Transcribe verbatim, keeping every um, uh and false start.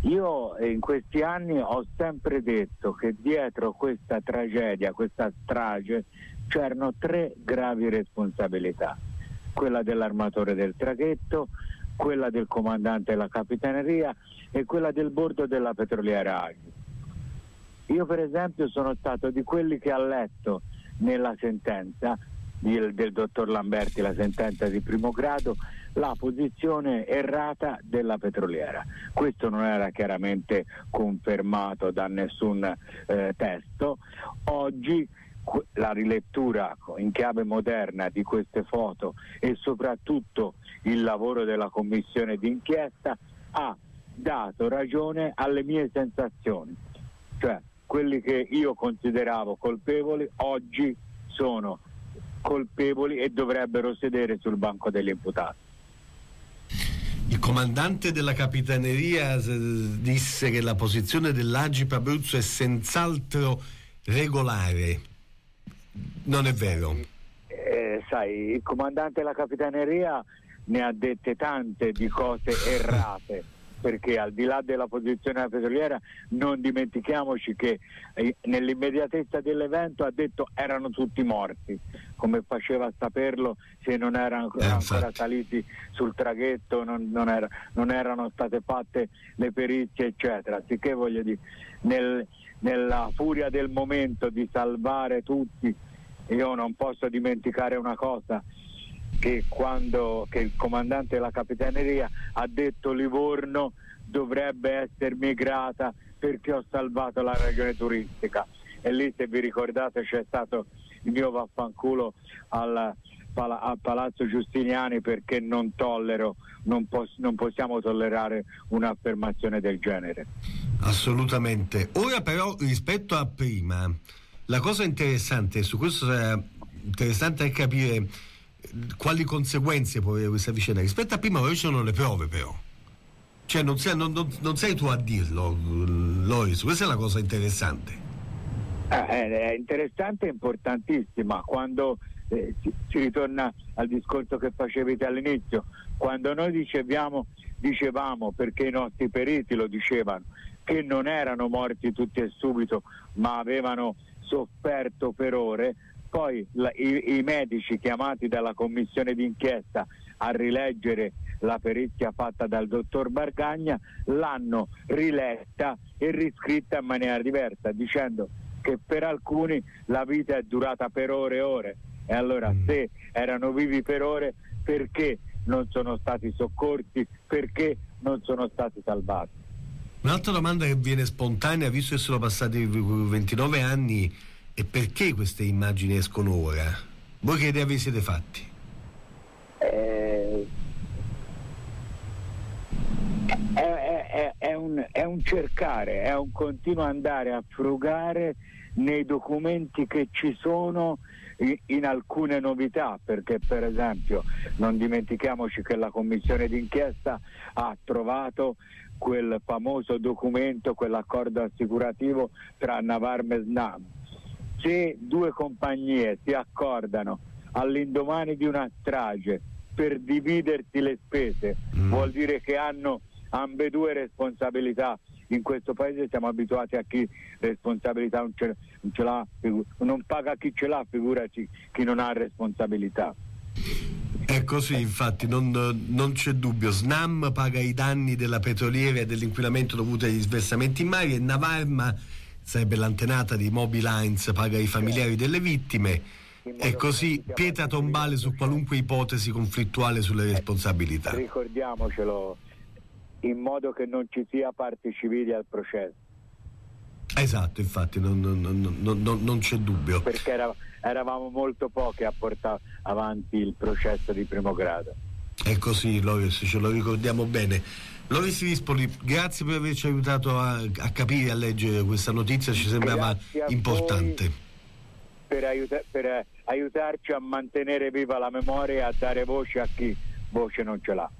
Io in questi anni ho sempre detto che dietro questa tragedia, questa strage, c'erano tre gravi responsabilità: quella dell'armatore del traghetto, quella del comandante della capitaneria e quella del bordo della petroliera Aghi. Io per esempio sono stato di quelli che ha letto nella sentenza del, del dottor Lamberti, la sentenza di primo grado, la posizione errata della petroliera. Questo non era chiaramente confermato da nessun eh, testo. Oggi la rilettura in chiave moderna di queste foto e soprattutto il lavoro della commissione d'inchiesta ha dato ragione alle mie sensazioni, cioè quelli che io consideravo colpevoli oggi sono colpevoli e dovrebbero sedere sul banco degli imputati. Il comandante della capitaneria disse che la posizione dell'Agip Abruzzo è senz'altro regolare. Non è vero? Eh, sai, il comandante della capitaneria ne ha dette tante di cose errate, perché al di là della posizione della petroliera non dimentichiamoci che eh, nell'immediatezza dell'evento ha detto erano tutti morti. Come faceva a saperlo se non erano eh, ancora saliti sul traghetto, non, non, era, non erano state fatte le perizie eccetera, sicché voglio dire, nel, nella furia del momento di salvare tutti, io non posso dimenticare una cosa, che quando che il comandante della capitaneria ha detto Livorno dovrebbe essere migrata perché ho salvato la regione turistica, e lì se vi ricordate c'è stato il mio vaffanculo al, al Palazzo Giustiniani, perché non tollero non, pos, non possiamo tollerare un'affermazione del genere. Assolutamente. Ora però rispetto a prima, la cosa interessante, su questo sarà interessante è capire quali conseguenze può avere questa vicenda. Rispetto a prima ora ci sono le prove, però cioè non sei, non, non, non sei tu a dirlo, Loris, questa è la cosa interessante. Eh, è interessante e importantissima. Quando eh, si, si ritorna al discorso che facevi all'inizio, quando noi dicevamo, dicevamo perché i nostri periti lo dicevano, che non erano morti tutti e subito ma avevano sofferto per ore, poi la, i, i medici chiamati dalla commissione d'inchiesta a rileggere la perizia fatta dal dottor Bargagna l'hanno riletta e riscritta in maniera diversa, dicendo che per alcuni la vita è durata per ore e ore, e allora mm. se erano vivi per ore, perché non sono stati soccorsi, perché non sono stati salvati? Un'altra domanda che viene spontanea, visto che sono passati ventinove anni, è perché queste immagini escono ora? Voi che idea vi siete fatti? Eh, è, è, è, un, è un cercare, è un continuo andare a frugare nei documenti che ci sono in, in alcune novità, perché per esempio non dimentichiamoci che la commissione d'inchiesta ha trovato quel famoso documento, quell'accordo assicurativo tra Navarm e Snam. Se due compagnie si accordano all'indomani di una strage per dividersi le spese, mm. vuol dire che hanno ambedue responsabilità. In questo paese siamo abituati a chi responsabilità non ce, non ce l'ha, non paga chi ce l'ha, figurati chi non ha responsabilità. È così, infatti, non, non c'è dubbio. Snam paga i danni della petroliera e dell'inquinamento dovuti agli sversamenti in mare, e Navarma, sarebbe l'antenata di Moby Lines, paga i familiari delle vittime, e così pietra tombale su qualunque ipotesi conflittuale sulle responsabilità. Eh, ricordiamocelo, in modo che non ci sia parti civili al processo. Esatto, infatti non, non, non, non, non c'è dubbio. Perché era, eravamo molto pochi a portare avanti il processo di primo grado. È così, Loris, ce lo ricordiamo bene. Loris Rispoli, grazie per averci aiutato a, a capire, a leggere questa notizia, ci sembrava importante. Per, aiuta, per aiutarci a mantenere viva la memoria e a dare voce a chi voce non ce l'ha.